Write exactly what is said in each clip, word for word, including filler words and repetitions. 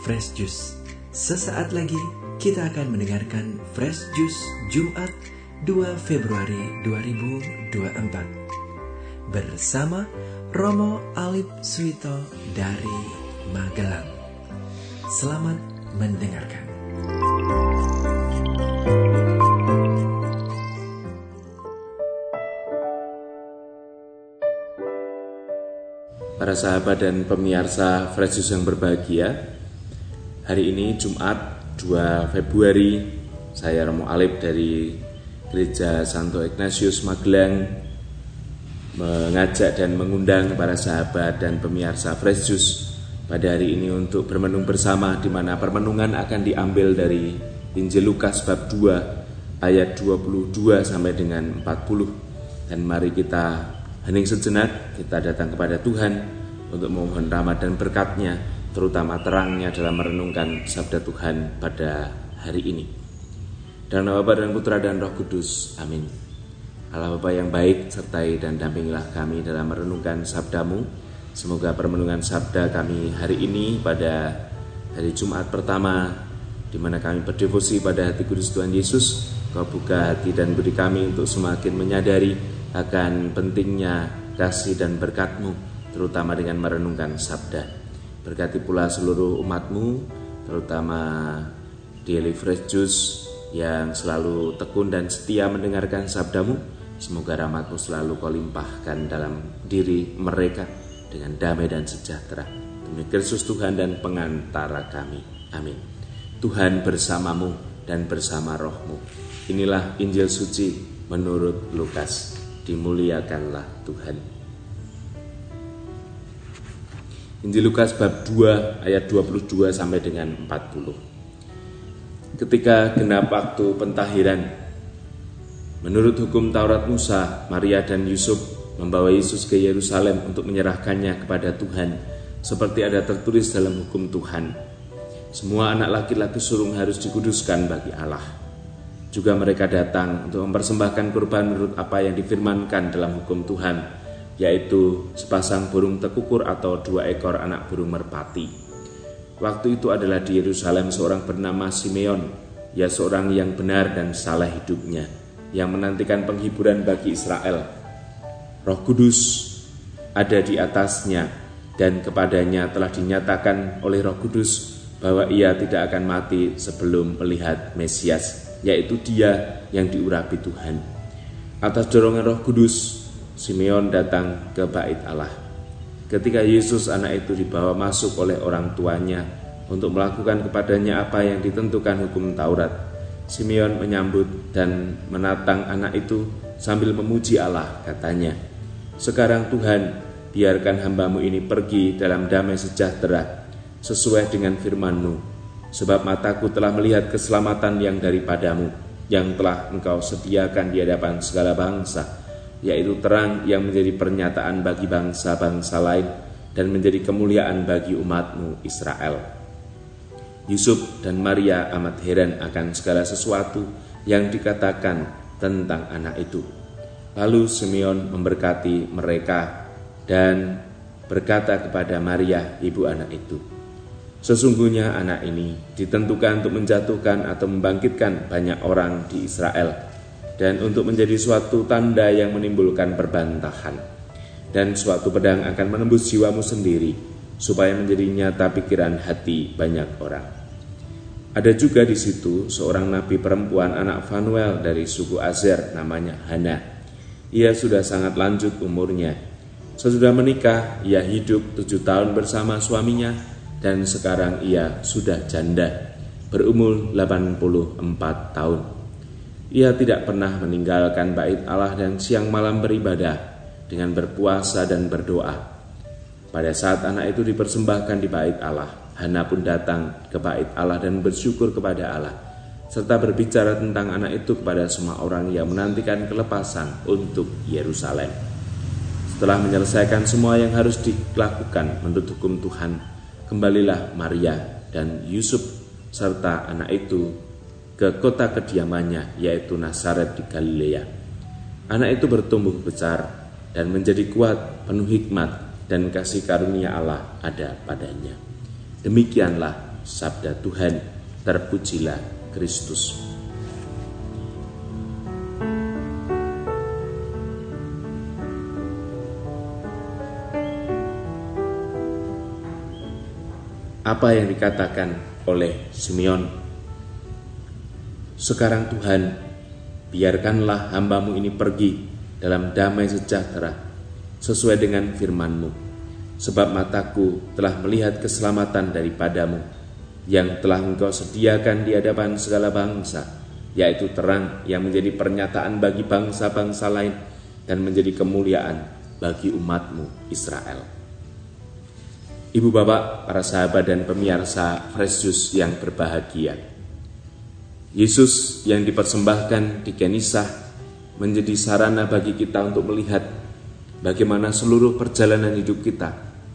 Fresh Juice. Sesaat lagi kita akan mendengarkan Fresh Juice Jumat dua Februari dua ribu dua puluh empat bersama Romo Alip Suito dari Magelang. Selamat mendengarkan. Para sahabat dan pemirsa Fresh Juice yang berbahagia, hari ini Jumat dua Februari, saya Romo Alip dari Gereja Santo Ignatius Magelang mengajak dan mengundang para sahabat dan pemirsa Fresh Juice pada hari ini untuk bermenung bersama, di mana permenungan akan diambil dari Injil Lukas bab dua ayat dua puluh dua sampai dengan empat puluh. Dan mari kita hening sejenak, kita datang kepada Tuhan untuk memohon rahmat dan berkat-Nya, terutama terang-Nya dalam merenungkan sabda Tuhan pada hari ini. Dalam nama Bapa dan Putra dan Roh Kudus, amin. Allah Bapa yang baik, sertai dan dampingilah kami dalam merenungkan sabda-Mu. Semoga permenungan sabda kami hari ini pada hari Jumat pertama, di mana kami berdevosi pada hati kudus Tuhan Yesus, Kau buka hati dan budi kami untuk semakin menyadari akan pentingnya kasih dan berkat-Mu, terutama dengan merenungkan sabda. Berkati pula seluruh umat-Mu, terutama Daily Fresh Juice yang selalu tekun dan setia mendengarkan sabda-Mu. Semoga rahmat-Mu selalu Kau limpahkan dalam diri mereka dengan damai dan sejahtera. Demi Kristus Tuhan dan pengantara kami. Amin. Tuhan bersamamu dan bersama roh-Mu. Inilah Injil suci menurut Lukas. Dimuliakanlah Tuhan. Injil Lukas bab dua ayat dua puluh dua sampai dengan empat puluh. Ketika genap waktu pentahiran, menurut hukum Taurat Musa, Maria dan Yusuf membawa Yesus ke Yerusalem untuk menyerahkannya kepada Tuhan, seperti ada tertulis dalam hukum Tuhan. Semua anak laki-laki sulung harus dikuduskan bagi Allah. Juga mereka datang untuk mempersembahkan kurban menurut apa yang difirmankan dalam hukum Tuhan, yaitu sepasang burung tekukur atau dua ekor anak burung merpati. Waktu itu adalah di Yerusalem seorang bernama Simeon, ia seorang yang benar dan saleh hidupnya, yang menantikan penghiburan bagi Israel. Roh Kudus ada di atasnya, dan kepadanya telah dinyatakan oleh Roh Kudus bahwa ia tidak akan mati sebelum melihat Mesias, yaitu Dia yang diurapi Tuhan. Atas dorongan Roh Kudus, Simeon datang ke bait Allah. Ketika Yesus anak itu dibawa masuk oleh orang tuanya untuk melakukan kepadanya apa yang ditentukan hukum Taurat, Simeon menyambut dan menatang anak itu sambil memuji Allah, katanya, "Sekarang Tuhan, biarkan hamba-Mu ini pergi dalam damai sejahtera, sesuai dengan firman-Mu. Sebab mataku telah melihat keselamatan yang daripada-Mu, yang telah Engkau sediakan di hadapan segala bangsa, yaitu terang yang menjadi pernyataan bagi bangsa-bangsa lain dan menjadi kemuliaan bagi umat-Mu Israel." Yusuf dan Maria amat heran akan segala sesuatu yang dikatakan tentang anak itu. Lalu Simeon memberkati mereka dan berkata kepada Maria, ibu anak itu, "Sesungguhnya anak ini ditentukan untuk menjatuhkan atau membangkitkan banyak orang di Israel, dan untuk menjadi suatu tanda yang menimbulkan perbantahan. Dan suatu pedang akan menembus jiwamu sendiri, supaya menjadi nyata pikiran hati banyak orang." Ada juga di situ seorang nabi perempuan anak Fanuel dari suku Aser, namanya Hana. Ia sudah sangat lanjut umurnya. Sesudah menikah, ia hidup tujuh tahun bersama suaminya, dan sekarang ia sudah janda, berumur delapan puluh empat tahun. Ia tidak pernah meninggalkan bait Allah dan siang malam beribadah dengan berpuasa dan berdoa. Pada saat anak itu dipersembahkan di bait Allah, Hana pun datang ke bait Allah dan bersyukur kepada Allah, serta berbicara tentang anak itu kepada semua orang yang menantikan kelepasan untuk Yerusalem. Setelah menyelesaikan semua yang harus dilakukan menurut hukum Tuhan, kembalilah Maria dan Yusuf serta anak itu ke kota kediamannya, yaitu Nazaret di Galilea. Anak itu bertumbuh besar dan menjadi kuat, penuh hikmat, dan kasih karunia Allah ada padanya. Demikianlah sabda Tuhan. Terpujilah Kristus. Apa yang dikatakan oleh Simeon? Sekarang Tuhan, biarkanlah hamba-Mu ini pergi dalam damai sejahtera sesuai dengan firman-Mu, sebab mataku telah melihat keselamatan daripada-Mu yang telah Engkau sediakan di hadapan segala bangsa, yaitu terang yang menjadi pernyataan bagi bangsa-bangsa lain dan menjadi kemuliaan bagi umat-Mu Israel. Ibu bapak, para sahabat dan pemirsa Fresh Juice yang berbahagia, Yesus yang dipersembahkan di Genisah menjadi sarana bagi kita untuk melihat bagaimana seluruh perjalanan hidup kita,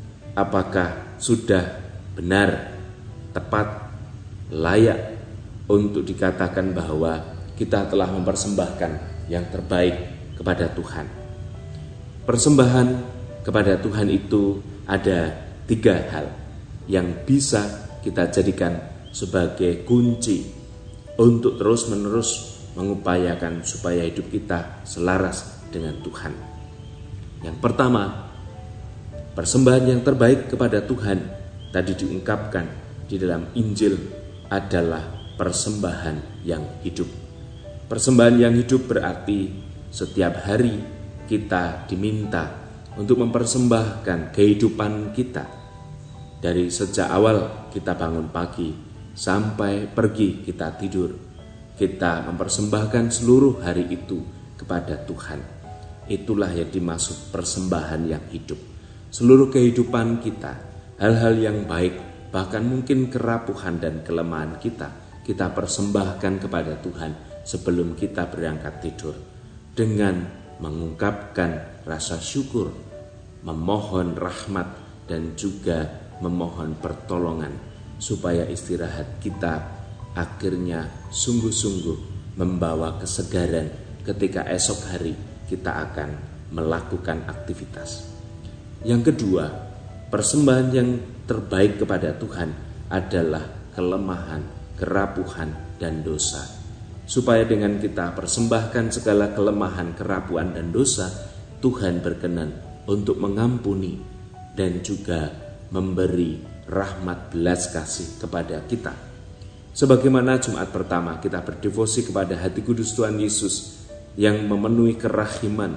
apakah sudah benar, tepat, layak untuk dikatakan bahwa kita telah mempersembahkan yang terbaik kepada Tuhan. Persembahan kepada Tuhan itu ada tiga hal yang bisa kita jadikan sebagai kunci untuk terus-menerus mengupayakan supaya hidup kita selaras dengan Tuhan. Yang pertama, persembahan yang terbaik kepada Tuhan tadi diungkapkan di dalam Injil adalah persembahan yang hidup. Persembahan yang hidup berarti setiap hari kita diminta untuk mempersembahkan kehidupan kita. Dari sejak awal kita bangun pagi sampai pergi kita tidur, kita mempersembahkan seluruh hari itu kepada Tuhan. Itulah yang dimaksud persembahan yang hidup. Seluruh kehidupan kita, hal-hal yang baik, bahkan mungkin kerapuhan dan kelemahan kita, kita persembahkan kepada Tuhan sebelum kita berangkat tidur dengan mengungkapkan rasa syukur, memohon rahmat dan juga memohon pertolongan supaya istirahat kita akhirnya sungguh-sungguh membawa kesegaran ketika esok hari kita akan melakukan aktivitas. Yang kedua, persembahan yang terbaik kepada Tuhan adalah kelemahan, kerapuhan dan dosa. Supaya dengan kita persembahkan segala kelemahan, kerapuhan dan dosa, Tuhan berkenan untuk mengampuni dan juga memberi rahmat belas kasih kepada kita. Sebagaimana Jumat pertama kita berdevosi kepada hati kudus Tuhan Yesus yang memenuhi kerahiman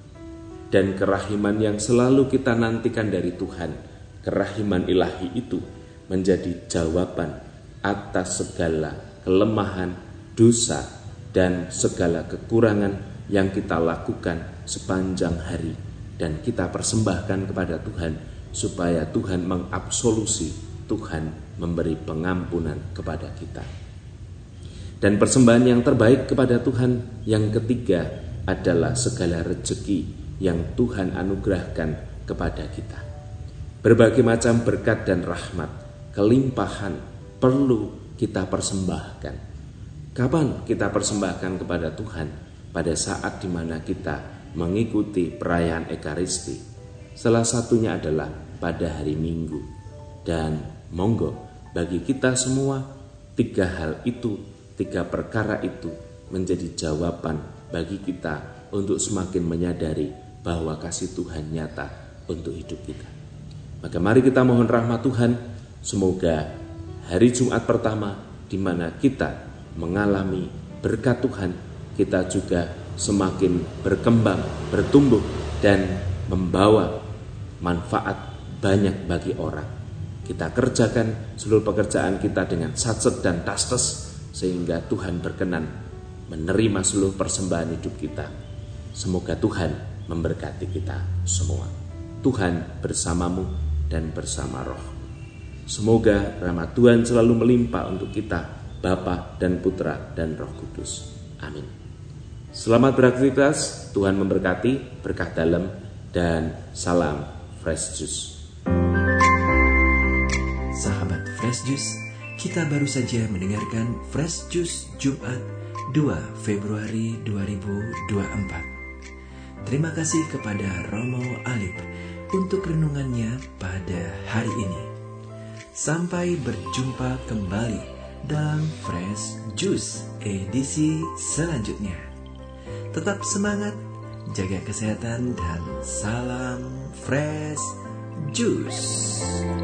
dan kerahiman yang selalu kita nantikan dari Tuhan. Kerahiman ilahi itu menjadi jawaban atas segala kelemahan, dosa dan segala kekurangan yang kita lakukan sepanjang hari, dan kita persembahkan kepada Tuhan supaya Tuhan mengabsolusi, Tuhan memberi pengampunan kepada kita. Dan persembahan yang terbaik kepada Tuhan yang ketiga adalah segala rezeki yang Tuhan anugerahkan kepada kita. Berbagai macam berkat dan rahmat, kelimpahan perlu kita persembahkan. Kapan kita persembahkan kepada Tuhan? Pada saat di mana kita mengikuti perayaan Ekaristi. Salah satunya adalah pada hari Minggu. Dan monggo bagi kita semua, tiga hal itu, tiga perkara itu menjadi jawaban bagi kita untuk semakin menyadari bahwa kasih Tuhan nyata untuk hidup kita. Maka mari kita mohon rahmat Tuhan, semoga hari Jumat pertama di mana kita mengalami berkat Tuhan, kita juga semakin berkembang, bertumbuh dan membawa manfaat banyak bagi orang. Kita kerjakan seluruh pekerjaan kita dengan satset dan tastes sehingga Tuhan berkenan menerima seluruh persembahan hidup kita. Semoga Tuhan memberkati kita semua. Tuhan bersamamu dan bersama roh. Semoga rahmat Tuhan selalu melimpah untuk kita, Bapa dan Putra dan Roh Kudus. Amin. Selamat beraktivitas, Tuhan memberkati, berkah dalam, dan salam Fresh Juice. Sahabat Fresh Juice, kita baru saja mendengarkan Fresh Juice Jumat dua Februari dua ribu dua puluh empat. Terima kasih kepada Romo Alip untuk renungannya pada hari ini. Sampai berjumpa kembali dalam Fresh Juice edisi selanjutnya. Tetap semangat, jaga kesehatan, dan salam Fresh Juice.